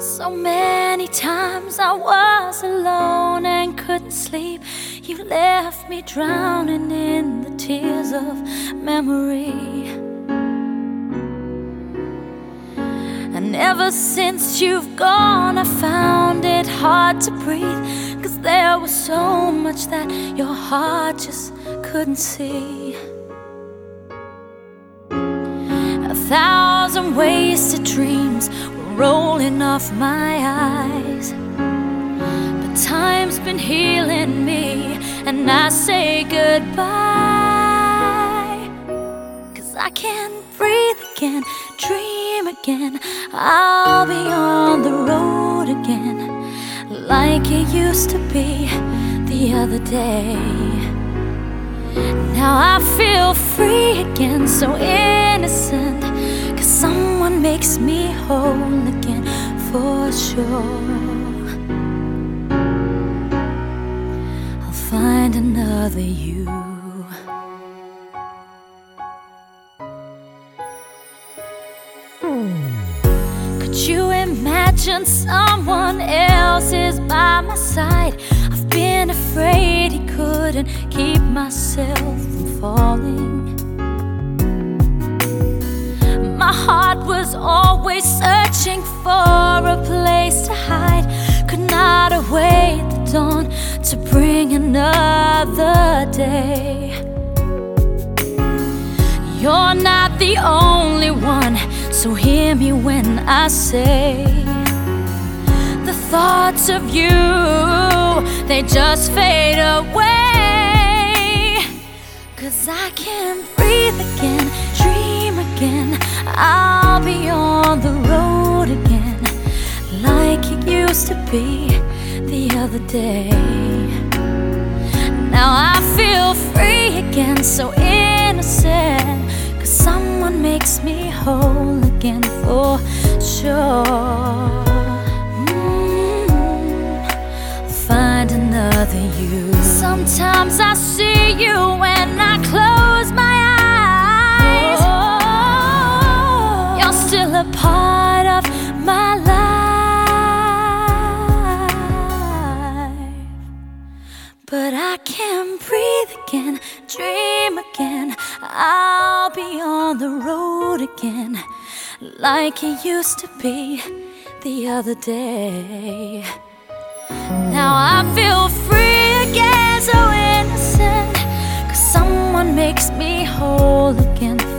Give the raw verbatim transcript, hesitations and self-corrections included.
So many times I was alone and couldn't sleep. You left me drowning in the tears of memory. And ever since you've gone, I found it hard to breathe, 'cause there was so much that your heart just couldn't see. A thousand wasted dreams were rolling off my eyes, but time's been healing me, and I say goodbye. 'Cause I can't breathe again, dream again. I'll be on the road again, like it used to be the other day. Now I feel free again, so innocent, 'cause someone makes me whole again for sure. I'll find another you. Could you imagine someone else is by my side? I've been afraid he couldn't keep myself from falling. My heart was always searching for a place to hide. Could not await the dawn to bring another day. You're not the only one, so hear me when I say the thoughts of you, they just fade away. 'Cause I can't breathe again, dream again. I'll be on the road again, like it used to be the other day. Now I feel free again, so innocent, 'cause someone makes me whole again for sure. Find another you. Sometimes I see you when I close my eyes. Oh, you're still a part of my life, but I can't breathe again, dream again. I'll be on the road again, like it used to be the other day. Now I feel free again, so innocent, 'cause someone makes me whole again